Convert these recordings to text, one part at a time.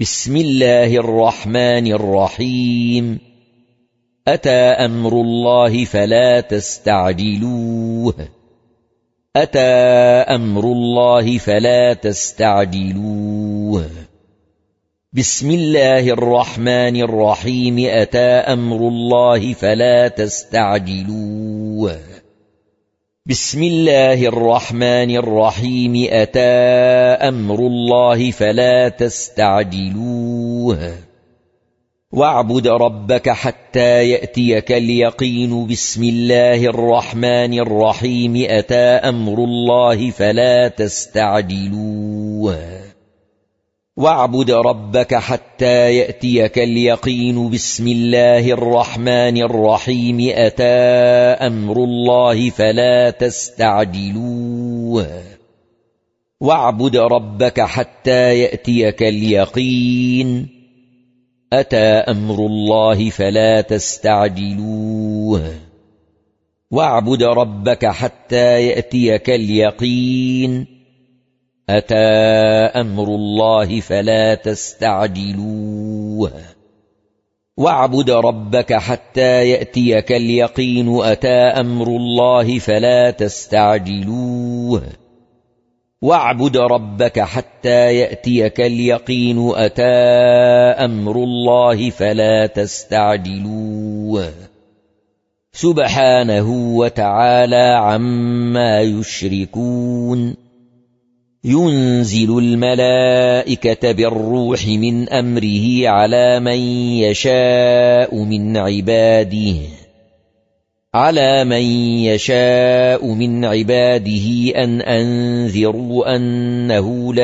بسم الله الرحمن الرحيم. أتى أمر الله فلا تستعجلوه. أتى أمر الله فلا تستعجلوه. بسم الله الرحمن الرحيم. أتى أمر الله فلا تستعجلوه. بسم الله الرحمن الرحيم. أتى أمر الله فلا تستعجلوه. واعبد ربك حتى يأتيك اليقين. بسم الله الرحمن الرحيم. أتى أمر الله فلا تستعجلوه. واعبد ربك حتى يأتيك اليقين. بسم الله الرحمن الرحيم. أتى أمر الله فلا تستعجلوه. واعبد ربك حتى يأتيك اليقين. أتى أمر الله فلا تستعجلوه. واعبد ربك حتى يأتيك اليقين. أتى أمر الله فلا تستعجلوه. واعبد ربك حتى يأتيك اليقين. أتى أمر الله فلا تستعجلوه. واعبد ربك حتى يأتيك اليقين. أتى أمر الله فلا تستعجلوه. سبحانه وتعالى عما يشركون. ينزل الملائكة بالروح من أمره على من يشاء من عباده أن أنذروا أنه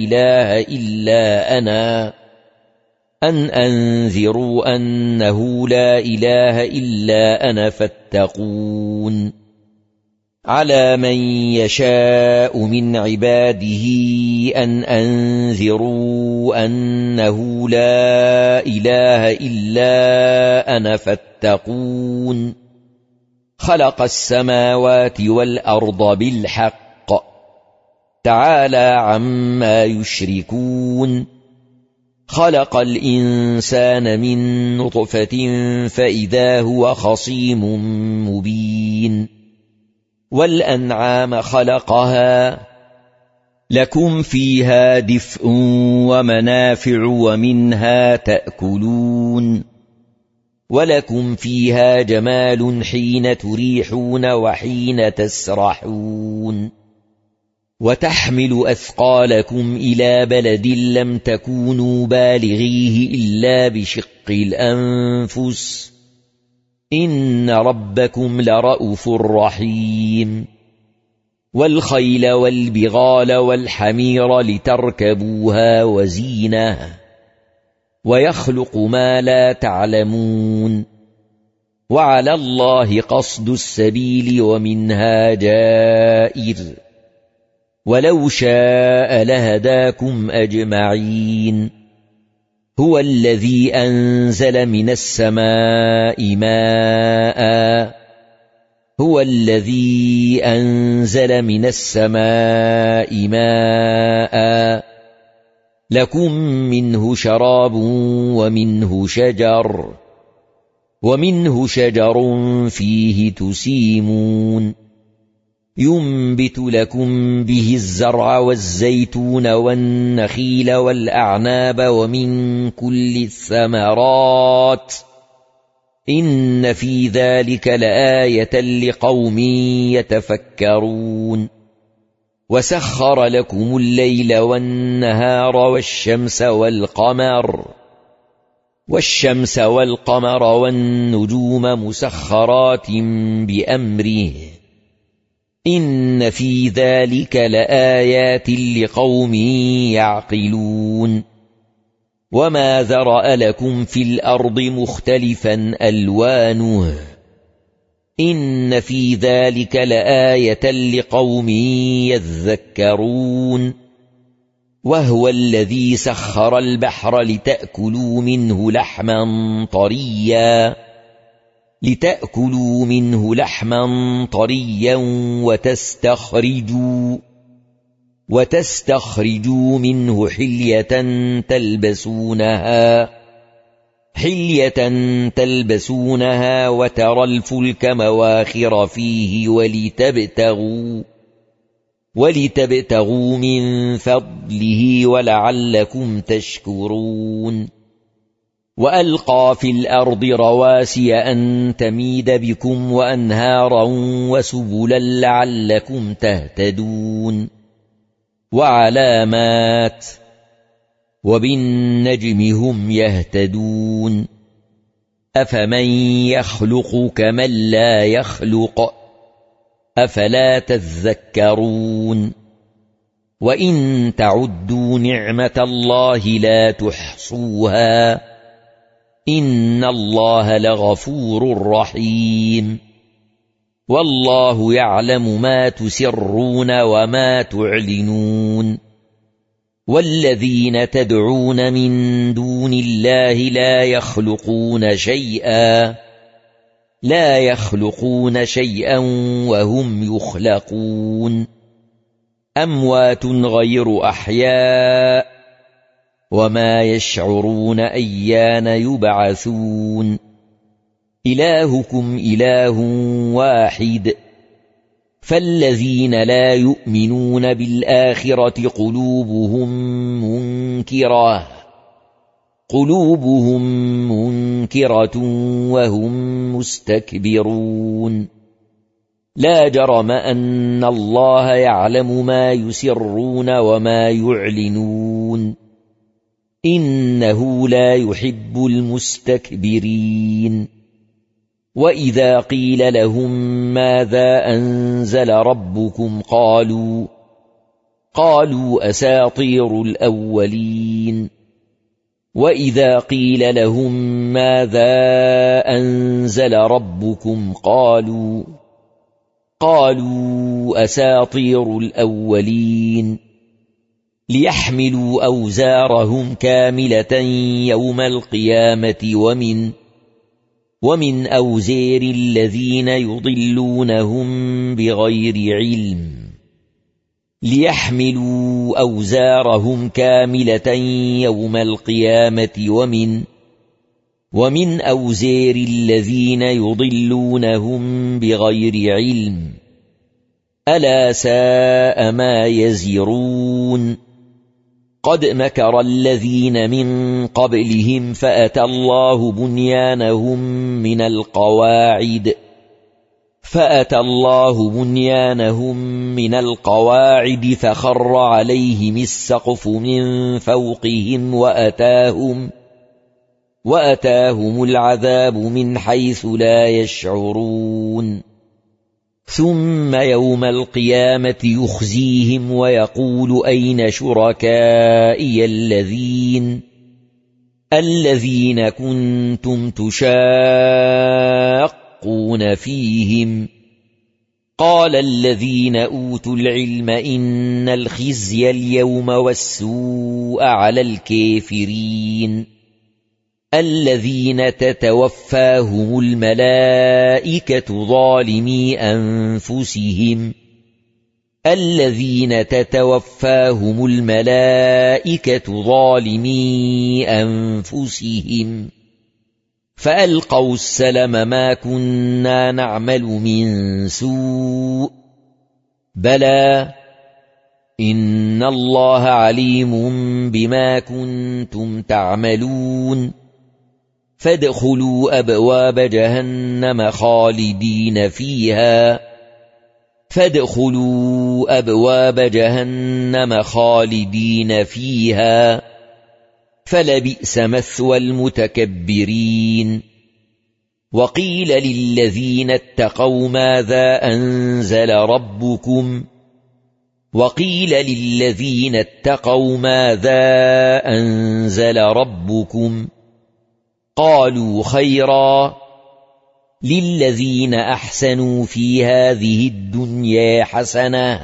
لا إله إلا أنا فاتقون. على من يشاء من عباده أن أنذروا أنه لا إله إلا أنا فاتقون. خلق السماوات والأرض بالحق. تعالى عما يشركون. خلق الإنسان من نطفة فإذا هو خصيم مبين. والأنعام خلقها لكم فيها دفء ومنافع ومنها تأكلون. ولكم فيها جمال حين تريحون وحين تسرحون. وتحمل أثقالكم إلى بلد لم تكونوا بالغيه إلا بشق الأنفس. إن ربكم لرءوف رحيم. والخيل والبغال والحمير لتركبوها وزينة. ويخلق ما لا تعلمون. وعلى الله قصد السبيل ومنها جائر. ولو شاء لهداكم أجمعين. هو الذي أنزل من السماء ماء لكم منه شراب ومنه شجر فيه تسيمون. ينبت لكم به الزرع والزيتون والنخيل والأعناب ومن كل الثمرات. إن في ذلك لآية لقوم يتفكرون. وسخر لكم الليل والنهار والشمس والقمر والنجوم مسخرات بأمره. إن في ذلك لآيات لقوم يعقلون. وما ذرأ لكم في الأرض مختلفا ألوانه. إن في ذلك لآية لقوم يذكرون. وهو الذي سخر البحر لتأكلوا منه لحما طريا وتستخرجوا منه حلية تلبسونها وترى الفلك مواخر فيه ولتبتغوا من فضله ولعلكم تشكرون وألقى في الأرض رواسي أن تميد بكم وأنهارا وسبلا لعلكم تهتدون وعلامات وبالنجم هم يهتدون أفمن يخلق كمن لا يخلق أفلا تذكرون وإن تعدوا نعمة الله لا تحصوها إن الله لغفور رحيم والله يعلم ما تسرون وما تعلنون والذين تدعون من دون الله لا يخلقون شيئا وهم يخلقون أموات غير أحياء وما يشعرون أيان يبعثون إلهكم إله واحد فالذين لا يؤمنون بالآخرة قلوبهم منكرة وهم مستكبرون لا جرم أن الله يعلم ما يسرون وما يعلنون إنه لا يحب المستكبرين وإذا قيل لهم ماذا أنزل ربكم قالوا أساطير الأولين وإذا قيل لهم ماذا أنزل ربكم قالوا أساطير الأولين ليحملوا أوزارهم كاملة يوم القيامة ومن أوزار الذين يضلونهم بغير علم ليحملوا أوزارهم كاملة يوم القيامة ومن أوزار الذين يضلونهم بغير علم ألا ساء ما يزرون قد مكر الذين من قبلهم فأتى الله بنيانهم من القواعد فخر عليهم السقف من فوقهم وأتاهم العذاب من حيث لا يشعرون ثم يوم القيامة يخزيهم ويقول أين شركائي الذين كنتم تشاقون فيهم قال الذين أوتوا العلم إن الخزي اليوم والسوء على الكافرين الذين تتوفاهم الملائكة ظالمي أنفسهم فألقوا السلم ما كنا نعمل من سوء بلى إن الله عليم بما كنتم تعملون فادخلوا أبواب جهنم خالدين فيها فلبئس مثوى المتكبرين وقيل للذين اتقوا ماذا أنزل ربكم قالوا خيرا للذين أحسنوا في هذه الدنيا حسنة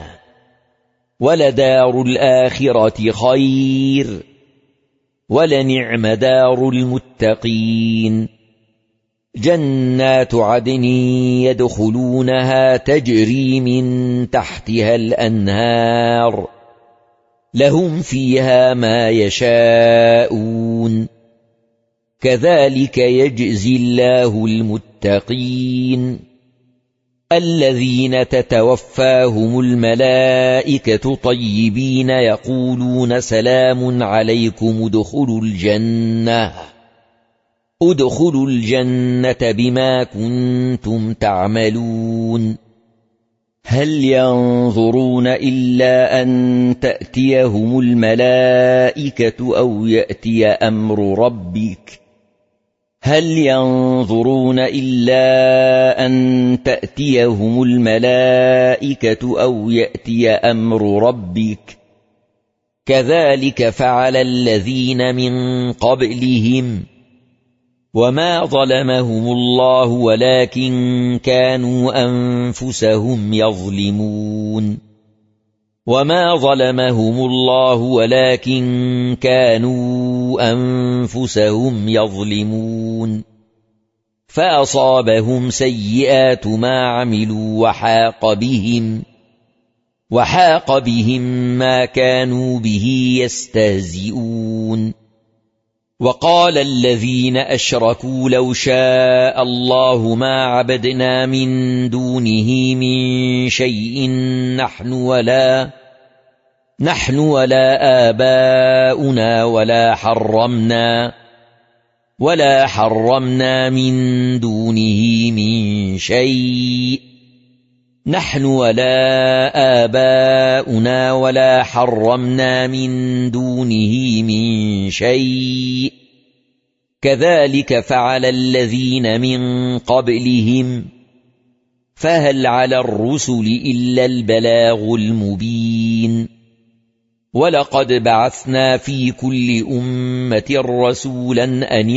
ولدار الآخرة خير ولنعم دار المتقين جنات عدن يدخلونها تجري من تحتها الأنهار لهم فيها ما يشاءون كذلك يجزي الله المتقين الذين تتوفاهم الملائكة طيبين يقولون سلام عليكم ادخلوا الجنة بما كنتم تعملون هل ينظرون إلا أن تأتيهم الملائكة أو يأتي أمر ربك كذلك فعل الذين من قبلهم وما ظلمهم الله ولكن كانوا أنفسهم يظلمون فأصابهم سيئات ما عملوا وحاق بهم ما كانوا به يستهزئون وقال الذين أشركوا لو شاء الله ما عبدنا من دونه من شيء نحن ولا آباؤنا ولا حرمنا من دونه من شيء كذلك فعل الذين من قبلهم فهل على الرسل إلا البلاغ المبين ولقد بعثنا في كل أمة رسولا أن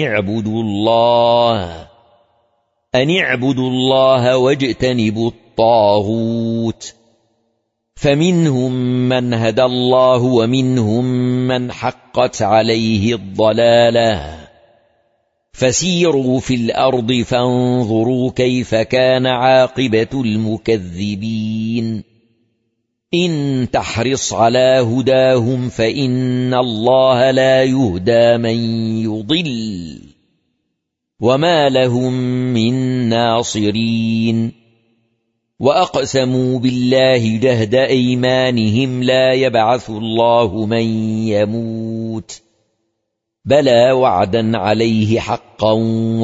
اعبدوا الله واجتنبوا الطاغوت فمنهم من هدى الله ومنهم من حقت عليه الضلالة فسيروا في الأرض فانظروا كيف كان عاقبة المكذبين إن تحرص على هداهم فإن الله لا يهدى من يضل وما لهم من ناصرين وأقسموا بالله جهد أيمانهم لا يبعث الله من يموت بلى وعدا عليه حقا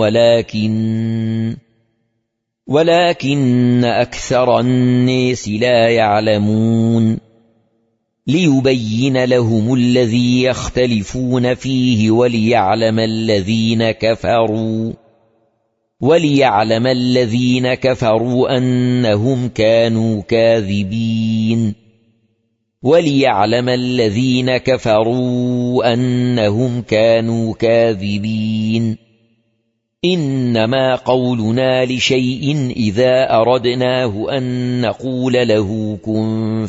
ولكن أكثر الناس لا يعلمون ليبين لهم الذي يختلفون فيه وليعلم الذين كفروا أنهم كانوا كاذبين إنما قولنا لشيء إذا أردناه أن نقول له كن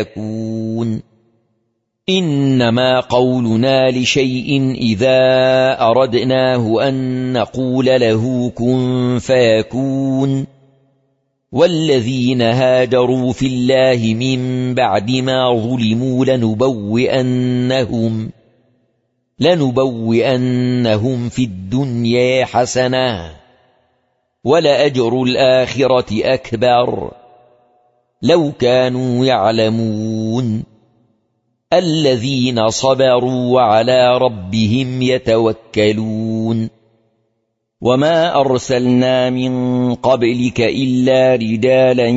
فيكون والذين هاجروا في الله من بعد ما ظلموا لنبوئنهم في الدنيا حسنة ولأجر الآخرة أكبر لو كانوا يعلمون الذين صبروا وعلى ربهم يتوكلون وما أرسلنا من قبلك إلا رجالا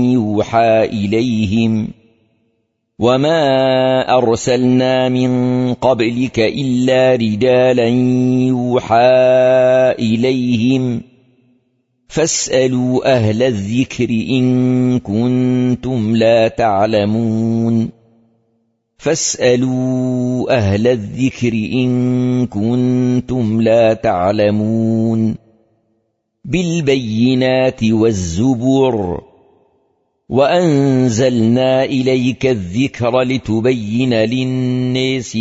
يوحى إليهم فاسألوا أهل الذكر إن كنتم لا تعلمون بالبينات والزبر وأنزلنا إليك الذكر لتبين للناس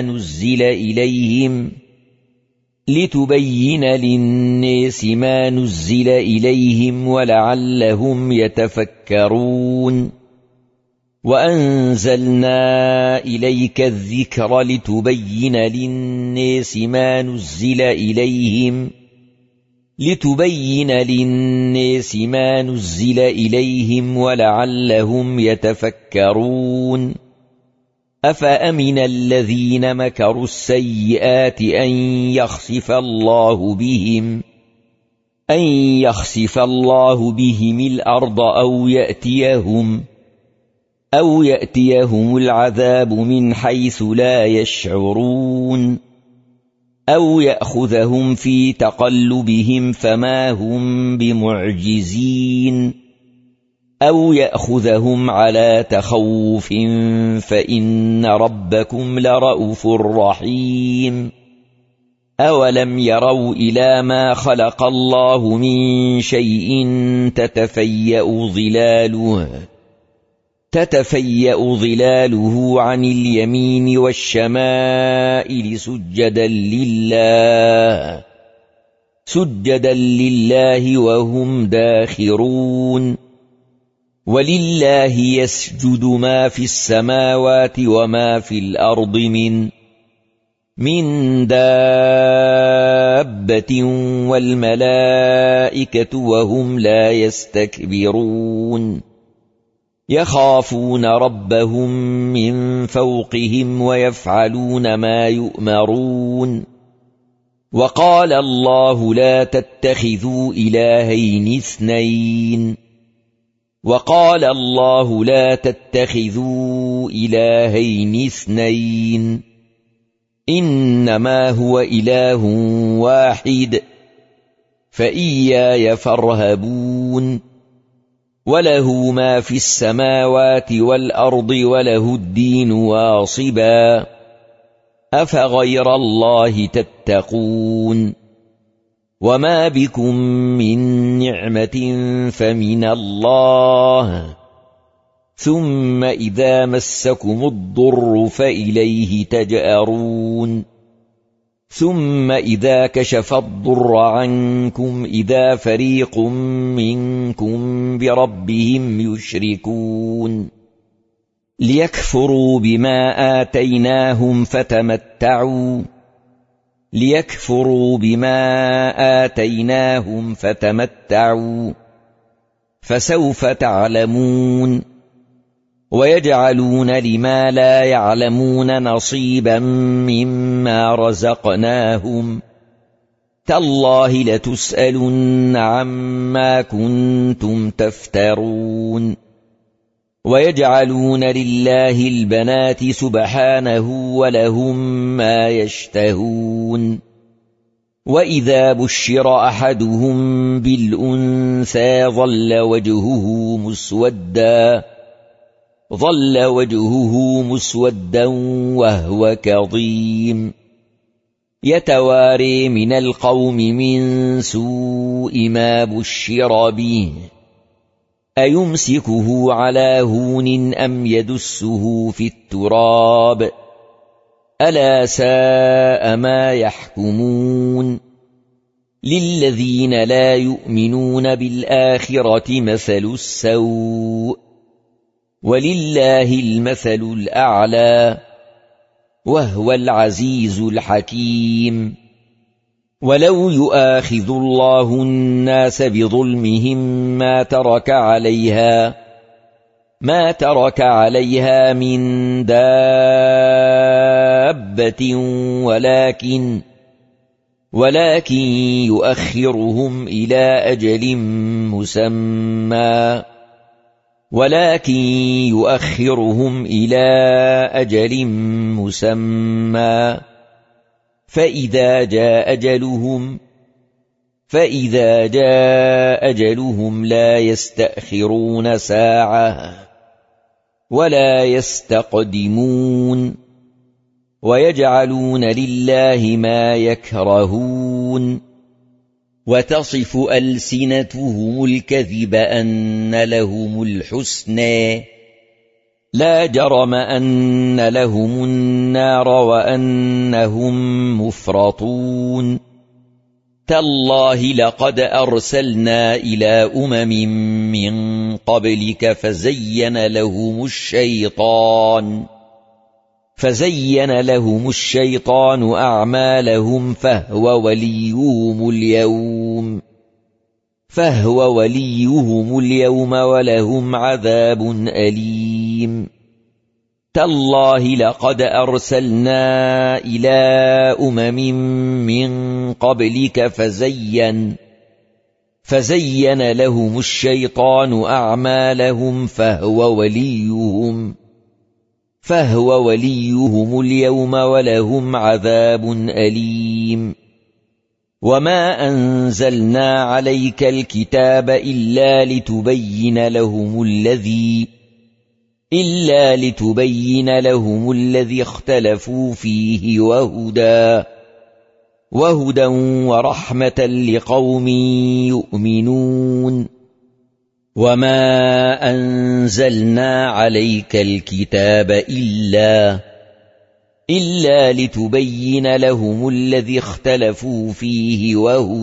ما نزل إليهم ولعلهم يتفكرون وأنزلنا إليك الذكر لتبين للناس ما نزل إليهم ولعلهم يتفكرون أفأمن الذين مكروا السيئات أن يخسف الله بهم الأرض أو يأتيهم العذاب من حيث لا يشعرون أو يأخذهم في تقلبهم فما هم بمعجزين أو يأخذهم على تخوف فإن ربكم لرءوف رحيم أولم يروا إلى ما خلق الله من شيء تتفيأ ظلاله عن اليمين والشمائل سجدا لله وهم داخرون ولله يسجد ما في السماوات وما في الأرض من دابة والملائكة وهم لا يستكبرون يخافون ربهم من فوقهم ويفعلون ما يؤمرون وقال الله لا تتخذوا إلهين اثنين إنما هو إله واحد فإياي فارهبون وله ما في السماوات والأرض وله الدين واصبا أفغير الله تتقون وما بكم من نعمة فمن الله ثم إذا مسكم الضر فإليه تجأرون ثم إذا كشف الضر عنكم إذا فريق منكم بربهم يشركون ليكفروا بما آتيناهم فتمتعوا فسوف تعلمون ويجعلون لما لا يعلمون نصيبا مما رزقناهم تالله لتسألن عما كنتم تفترون ويجعلون لله البنات سبحانه ولهم ما يشتهون وإذا بشر أحدهم بالأنثى ظل وجهه مسودا وهو كظيم يتواري من القوم من سوء ما بشر به أيمسكه على هون أم يدسه في التراب ألا ساء ما يحكمون للذين لا يؤمنون بالآخرة مثل السوء ولله المثل الأعلى وهو العزيز الحكيم ولو يؤاخذ الله الناس بظلمهم ما ترك عليها من دابة ولكن يؤخرهم إلى أجل مسمى فإذا جاء أجلهم لا يستأخرون ساعة ولا يستقدمون ويجعلون لله ما يكرهون وتصف ألسنتهم الكذب أن لهم الحسنى لا جرم أن لهم النار وأنهم مفرطون تالله لقد أرسلنا إلى أمم من قبلك فزين لهم الشيطان أعمالهم فهو وليهم اليوم ولهم عذاب أليم. تالله لقد أرسلنا إلى أمم من قبلك فزين لهم الشيطان أعمالهم فهو وليهم اليوم ولهم عذاب أليم. وما أنزلنا عليك الكتاب إلا لتبين لهم الذي اختلفوا فيه وهدى ورحمة لقوم يؤمنون. وما أنزلنا عليك الكتاب إلا لتبين لهم الذي اختلفوا فيه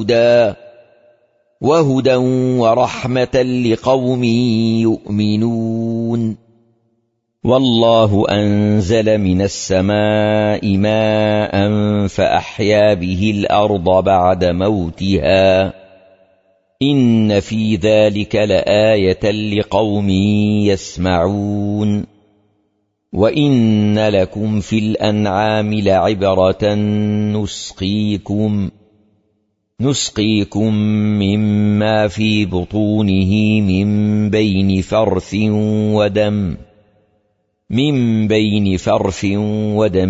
وهدى ورحمة لقوم يؤمنون. والله أنزل من السماء ماء فأحيا به الأرض بعد موتها إن في ذلك لآية لقوم يسمعون. وإن لكم في الأنعام لعبرة نسقيكم مما في بطونه من بين فرث ودم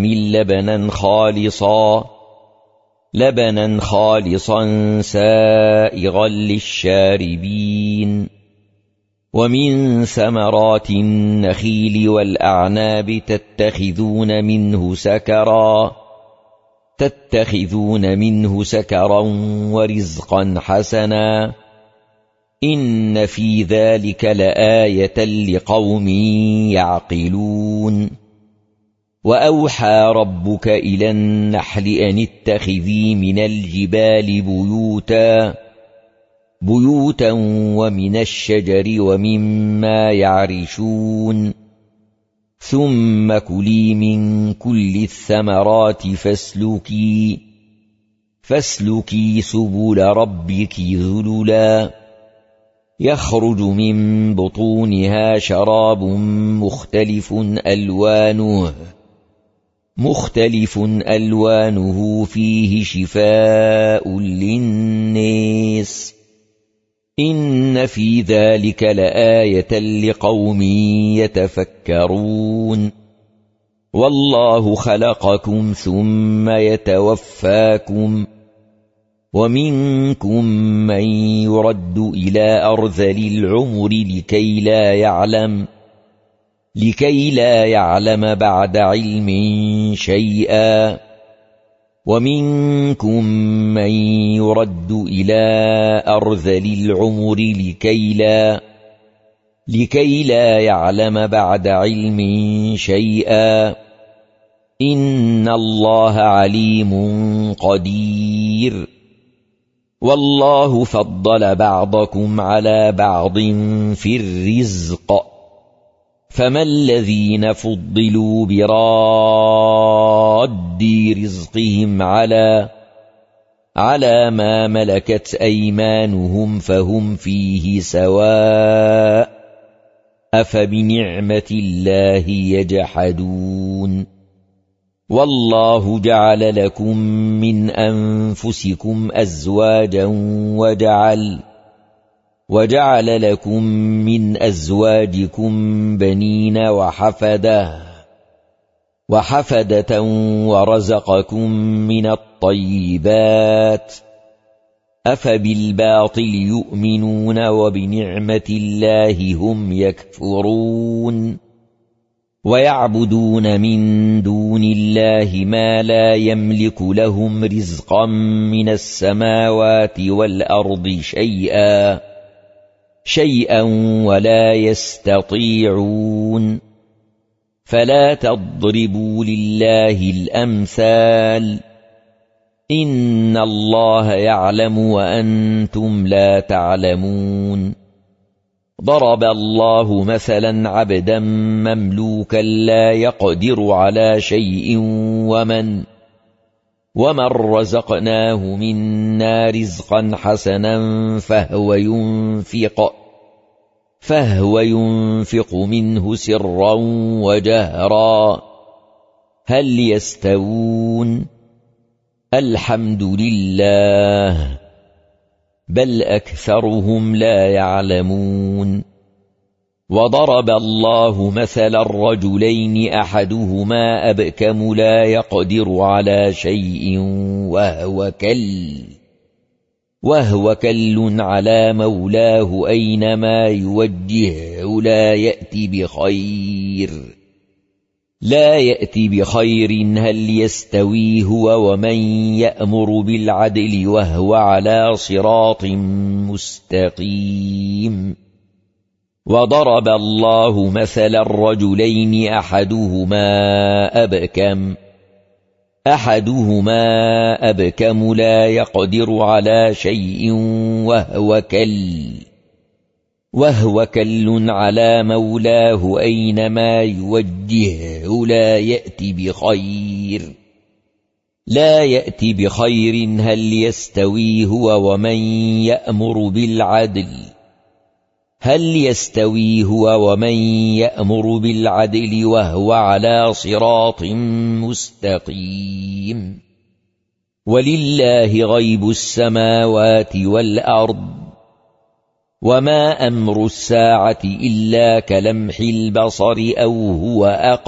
لبنا خالصا سائغا للشاربين. ومن ثمرات النخيل والأعناب تتخذون منه سكرا ورزقا حسنا إن في ذلك لآية لقوم يعقلون. وأوحى ربك إلى النحل أن اتخذي من الجبال بيوتا ومن الشجر ومما يعرشون ثم كلي من كل الثمرات فاسلكي سبل ربك ذللا يخرج من بطونها شراب مختلف ألوانه فيه شفاء للناس إن في ذلك لآية لقوم يتفكرون. والله خلقكم ثم يتوفاكم ومنكم من يرد إلى أرذل العمر لكي لا يعلم بعد علم شيئا ومنكم من يرد إلى أرذل العمر لكي لا يعلم بعد علم شيئا إن الله عليم قدير. والله فضل بعضكم على بعض في الرزق فما الذين فضلوا براد رزقهم على ما ملكت أيمانهم فهم فيه سواء أفبنعمة الله يجحدون. والله جعل لكم من أنفسكم أزواجا وجعل لكم من أزواجكم بنين وحفدة ورزقكم من الطيبات أفبالباطل يؤمنون وبنعمة الله هم يكفرون. ويعبدون من دون الله ما لا يملك لهم رزقا من السماوات والأرض شيئا ولا يستطيعون. فلا تضربوا لله الأمثال إن الله يعلم وأنتم لا تعلمون ضرب الله مثلا عبدا مملوكا لا يقدر على شيء ومن رزقناه منا رزقا حسنا فهو ينفق منه سرا وجهرا هل يستوون الحمد لله بل أكثرهم لا يعلمون وضرب الله مثلا الرجلين أحدهما أبكم لا يقدر على شيء وهو كل على مولاه أينما يوجهه لا يأتي بخير هل يستوي هو ومن يأمر بالعدل وهو على صراط مستقيم وضرب الله مثلا الرجلين أحدهما أبكم لا يقدر على شيء وهو كل على مولاه أينما يوجهه لا يأتي بخير هل يستوي هو ومن يأمر بالعدل وهو على صراط مستقيم ولله غيب السماوات والأرض وما أمر الساعة إلا كلمح البصر أو هو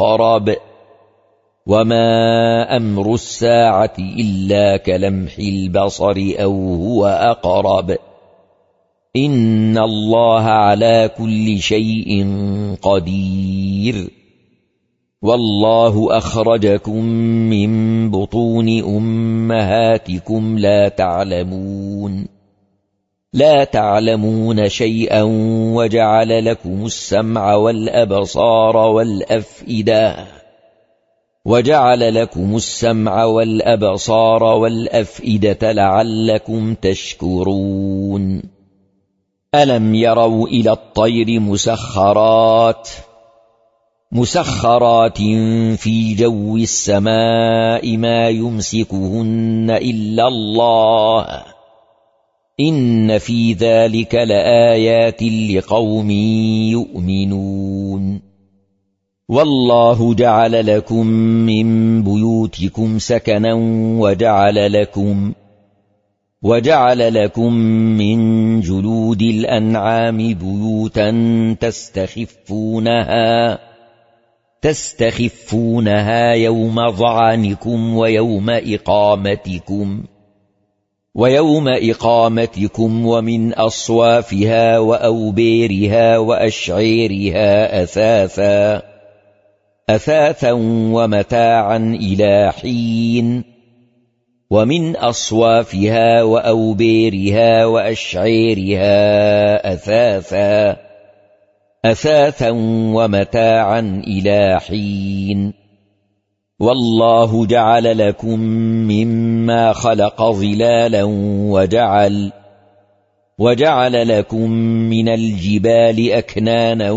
أقرب إن الله على كل شيء قدير والله أخرجكم من بطون أمهاتكم لا تعلمون شيئا وجعل لكم السمع والأبصار والأفئدة لعلكم تشكرون ألم يروا إلى الطير مسخرات في جو السماء ما يمسكهن إلا الله إن في ذلك لآيات لقوم يؤمنون والله جعل لكم من بيوتكم سكنا وجعل لكم من جلود الأنعام بيوتا تستخفونها يوم ظعنكم ويوم إقامتكم ومن أصوافها وأوبيرها وأشعيرها أثاثا ومتاعا إلى حين والله جعل لكم مما خلق ظلالا وجعل لكم من الجبال أكنانا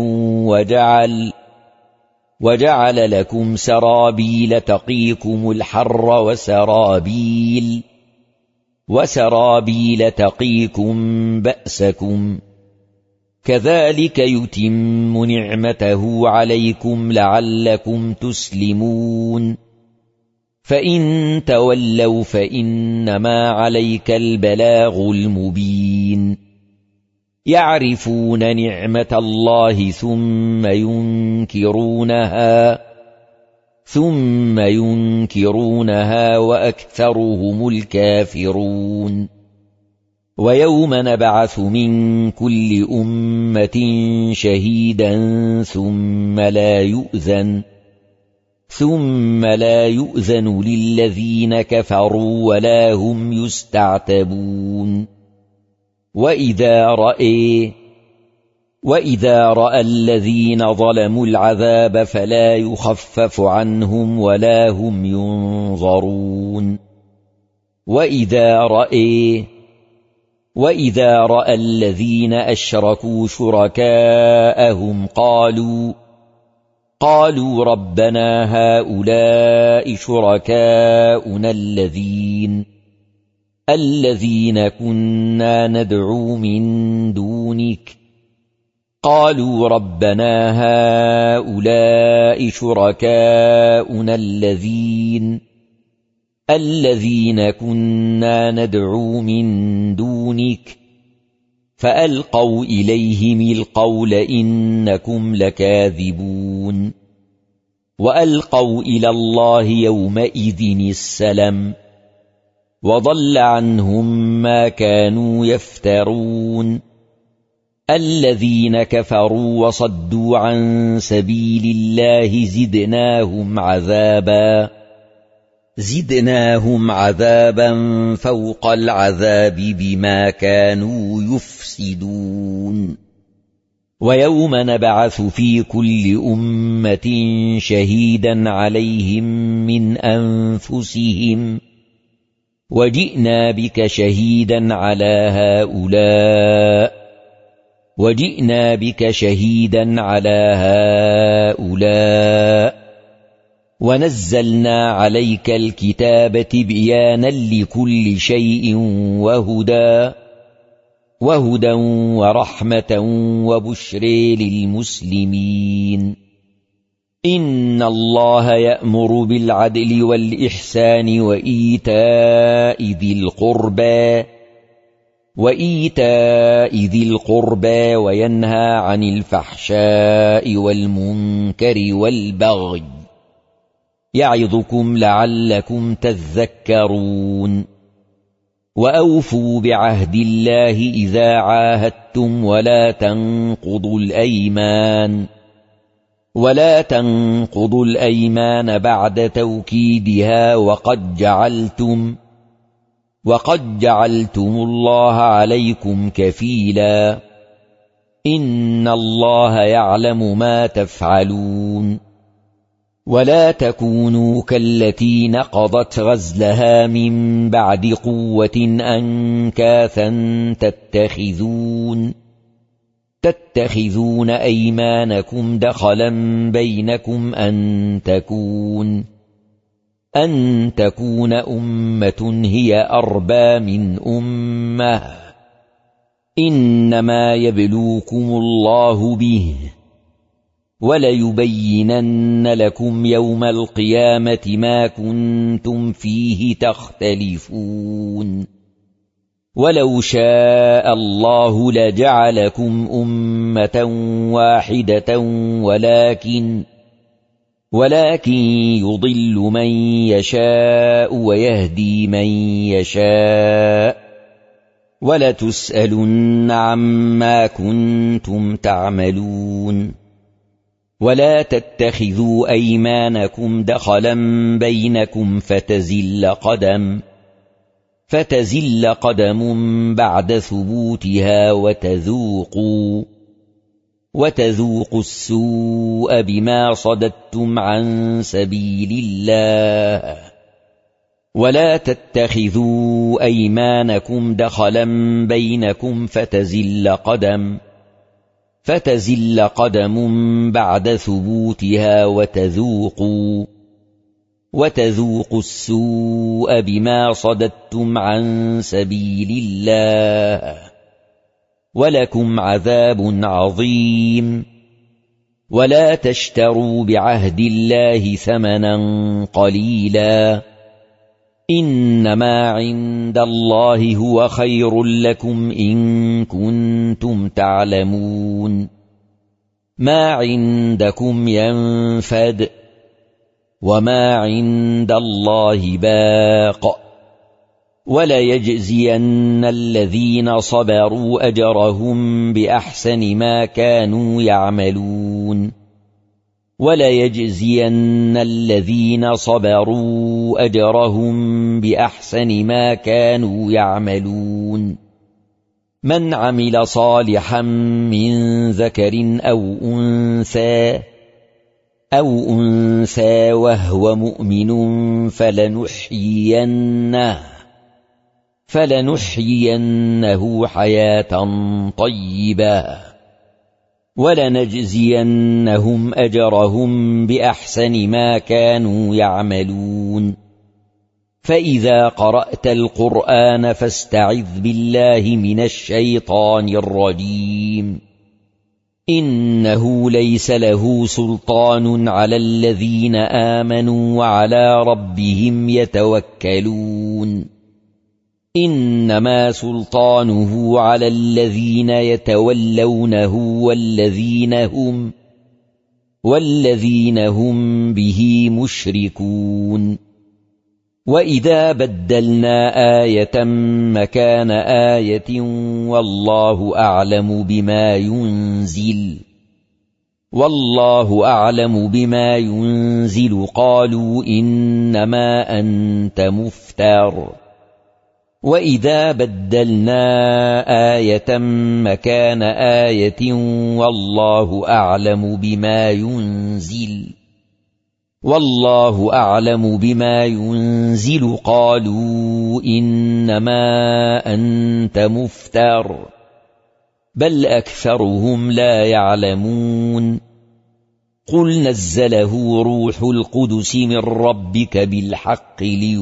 وجعل لكم سرابيل تقيكم الحر وسرابيل تقيكم بأسكم كذلك يتم نعمته عليكم لعلكم تسلمون فإن تولوا فإنما عليك البلاغ المبين يعرفون نعمة الله ثم ينكرونها وأكثرهم الكافرون ويوم نبعث من كل أمة شهيدا ثم لا يؤذن للذين كفروا ولا هم يستعتبون وإذا رأى الذين ظلموا العذاب فلا يخفف عنهم ولا هم ينظرون وإذا رأى الذين أشركوا شركاءهم قالوا ربنا هؤلاء شركاؤنا الذين كنا ندعو من دونك قالوا ربنا هؤلاء شركاؤنا الذين كنا ندعو من دونك فألقوا إليهم القول إنكم لكاذبون وألقوا إلى الله يومئذ السلم وضل عنهم ما كانوا يفترون الذين كفروا وصدوا عن سبيل الله زدناهم عذابا فوق العذاب بما كانوا يفسدون ويوم نبعث في كل أمة شهيدا عليهم من أنفسهم وجئنا بك شهيدا على هؤلاء ونزلنا عليك الكتاب تبيانا لكل شيء وهدى ورحمة وبشر للمسلمين إن الله يأمر بالعدل والإحسان وإيتاء ذي القربى وينهى عن الفحشاء والمنكر والبغي يعظكم لعلكم تذكرون وأوفوا بعهد الله إذا عاهدتم ولا تنقضوا الأيمان بعد توكيدها وقد جعلتم الله عليكم كفيلا إن الله يعلم ما تفعلون ولا تكونوا كالتي نقضت غزلها من بعد قوة أنكاثا تتخذون أيمانكم دخلا بينكم أن تكون أمة هي أربى من أمة إنما يبلوكم الله به وليبينن لكم يوم القيامة ما كنتم فيه تختلفون ولو شاء الله لجعلكم أمة واحدة ولكن يضل من يشاء ويهدي من يشاء ولتسألن عما كنتم تعملون ولا تتخذوا أيمانكم دخلا بينكم فتزل قدم بعد ثبوتها وتذوقوا السوء بما صددتم عن سبيل الله ولا تتخذوا أيمانكم دخلا بينكم فتزل قدم بعد ثبوتها وتذوقوا السوء بما صددتم عن سبيل الله ولكم عذاب عظيم ولا تشتروا بعهد الله ثمنا قليلا إنما عند الله هو خير لكم إن كنتم تعلمون ما عندكم ينفد وما عند الله باق وليجزين الذين صبروا أجرهم بأحسن ما كانوا يعملون وليجزين الذين صبروا أجرهم بأحسن ما كانوا يعملون من عمل صالحا من ذكر أو أنثى وهو مؤمن فلنحيينه حياة طيبة ولنجزينهم أجرهم بأحسن ما كانوا يعملون فإذا قرأت القرآن فاستعذ بالله من الشيطان الرجيم إنه ليس له سلطان على الذين آمنوا وعلى ربهم يتوكلون إنما سلطانه على الذين يتولونه والذين هم به مشركون وإذا بدلنا آية مكان آية والله أعلم بما ينزل قالوا إنما أنت مفتر وإذا بدلنا آية مكان آية والله أعلم بما ينزل قالوا إنما أنت مفتر بل أكثرهم لا يعلمون قل نزله روح القدس من ربك بالحق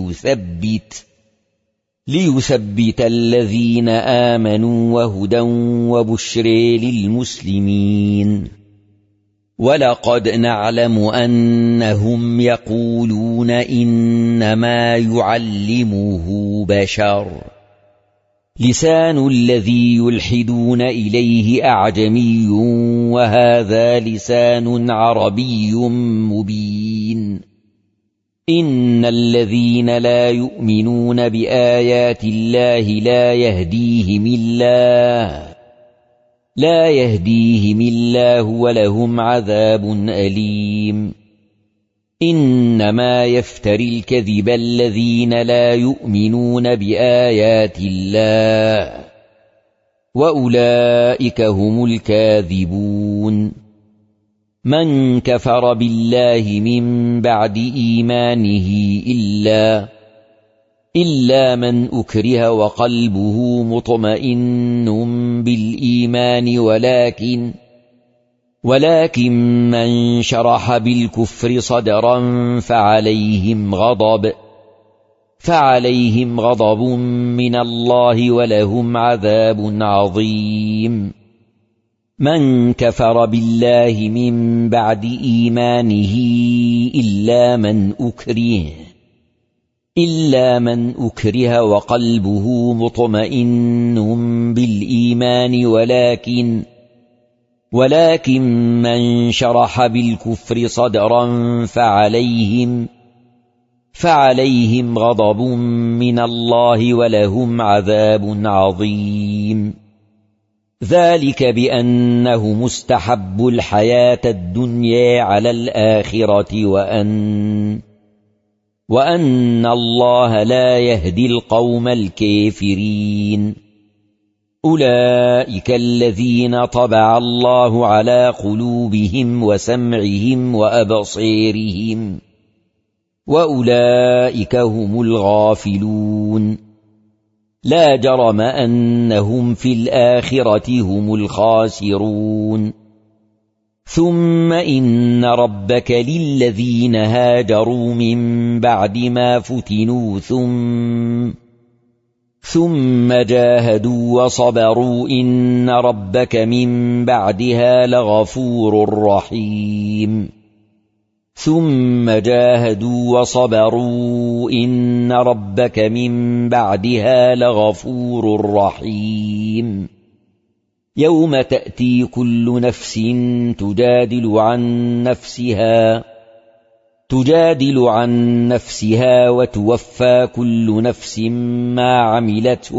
ليثبت الذين آمنوا وهدى وبشر للمسلمين ولقد نعلم أنهم يقولون إنما يعلمه بشر لسان الذي يلحدون إليه أعجمي وهذا لسان عربي مبين إن الذين لا يؤمنون بآيات الله لا يهديهم الله ولهم عذاب أليم إنما يفتري الكذب الذين لا يؤمنون بآيات الله وأولئك هم الكاذبون من كفر بالله من بعد إيمانه إلا من أكره وقلبه مطمئن بالإيمان ولكن من شرح بالكفر صدرا فعليهم غضب من الله ولهم عذاب عظيم من كفر بالله من بعد إيمانه إلا من أكره وقلبه مطمئن بالإيمان ولكن من شرح بالكفر صدرا فعليهم غضب من الله ولهم عذاب عظيم ذلك بأنه مستحب الحياة الدنيا على الآخرة وأن الله لا يهدي القوم الكافرين أولئك الذين طبع الله على قلوبهم وسمعهم وأبصيرهم وأولئك هم الغافلون لا جرم أنهم في الآخرة هم الخاسرون ثم إن ربك للذين هاجروا من بعد ما فتنوا ثم جاهدوا وصبروا إن ربك من بعدها لغفور رحيم ثم جاهدوا وصبروا إن ربك من بعدها لغفور رحيم يوم تأتي كل نفس تجادل عن نفسها وتوفى كل نفس ما عملت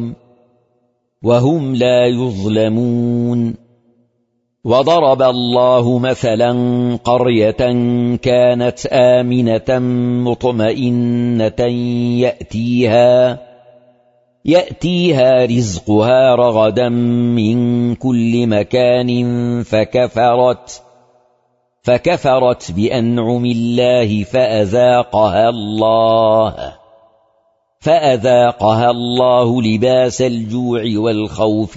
وهم لا يظلمون وضرب الله مثلا قرية كانت آمنة مطمئنة يأتيها رزقها رغدا من كل مكان فكفرت بأنعم الله فأذاقها الله لباس الجوع والخوف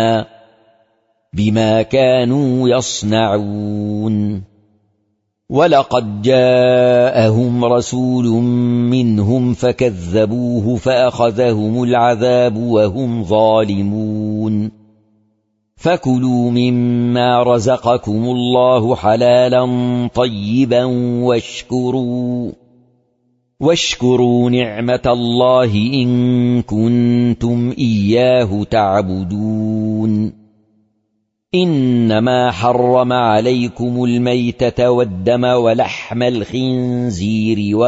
بما كانوا يصنعون ولقد جاءهم رسول منهم فكذبوه فأخذهم العذاب وهم ظالمون فكلوا مما رزقكم الله حلالا طيبا واشكروا نعمة الله إن كنتم إياه تعبدون إنما حرم عليكم الميتة والدم ولحم الخنزير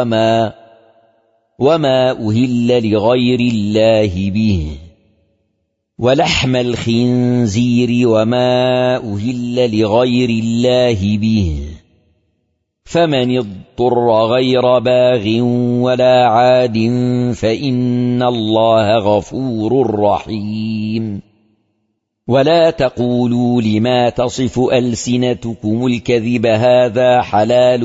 وما أهل لغير الله به فمن اضطر غير باغ ولا عاد فإن الله غفور رحيم ولا تقولوا لما تصف ألسنتكم الكذب هذا حلال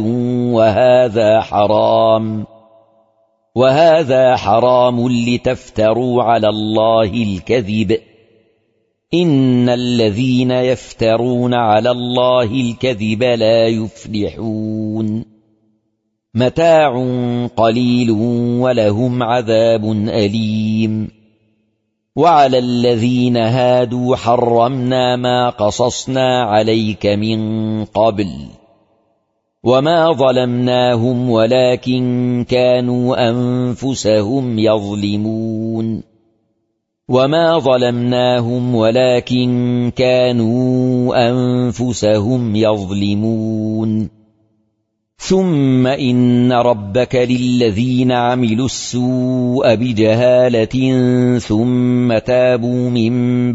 وهذا حرام لتفتروا على الله الكذب إن الذين يفترون على الله الكذب لا يفلحون متاع قليل ولهم عذاب أليم وعلى الذين هادوا حرمنا ما قصصنا عليك من قبل وما ظلمناهم ولكن كانوا أنفسهم يظلمون ثم إن ربك للذين عملوا السوء بجهالة ثم تابوا من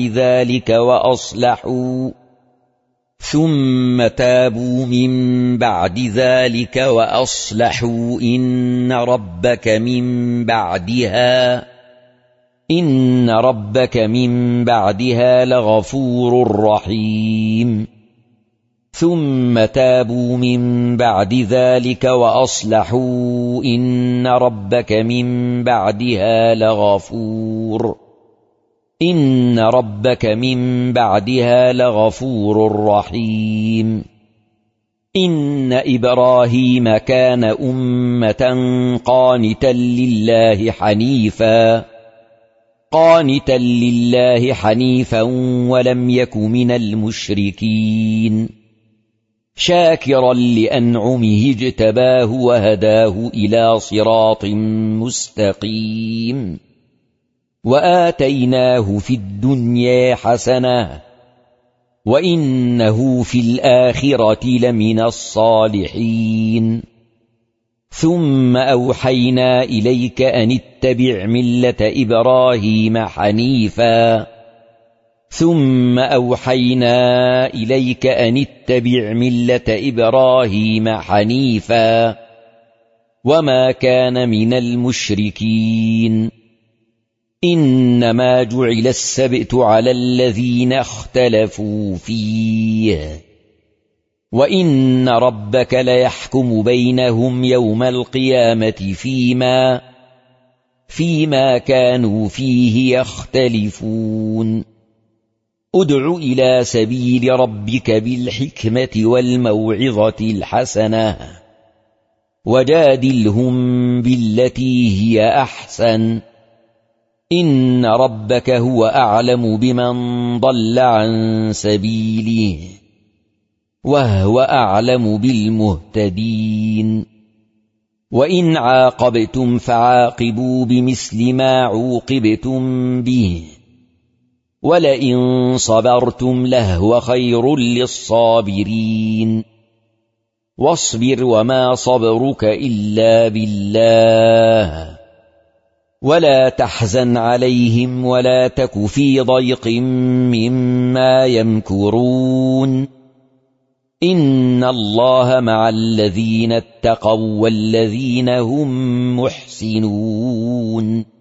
بعد ذلك وأصلحوا إن ربك من بعدها لغفور رحيم ثم تابوا من بعد ذلك وأصلحوا إن ربك من بعدها لغفور رحيم إن إبراهيم كان أمة قانتا لله حنيفا ولم يك من المشركين شاكرا لأنعمه اجتباه وهداه إلى صراط مستقيم وآتيناه في الدنيا حسنة وإنه في الآخرة لمن الصالحين ثم أوحينا إليك أن اتبع ملة إبراهيم حنيفا وما كان من المشركين إنما جعل السبت على الذين اختلفوا فيه وإن ربك ليحكم بينهم يوم القيامة فيما كانوا فيه يختلفون ادع إلى سبيل ربك بالحكمة والموعظة الحسنة وجادلهم بالتي هي أحسن إن ربك هو أعلم بمن ضل عن سبيله وهو أعلم بالمهتدين وإن عاقبتم فعاقبوا بمثل ما عوقبتم به ولئن صبرتم لهو خير للصابرين واصبر وما صبرك إلا بالله ولا تحزن عليهم ولا تك في ضيق مما يمكرون إن الله مع الذين اتقوا والذين هم محسنون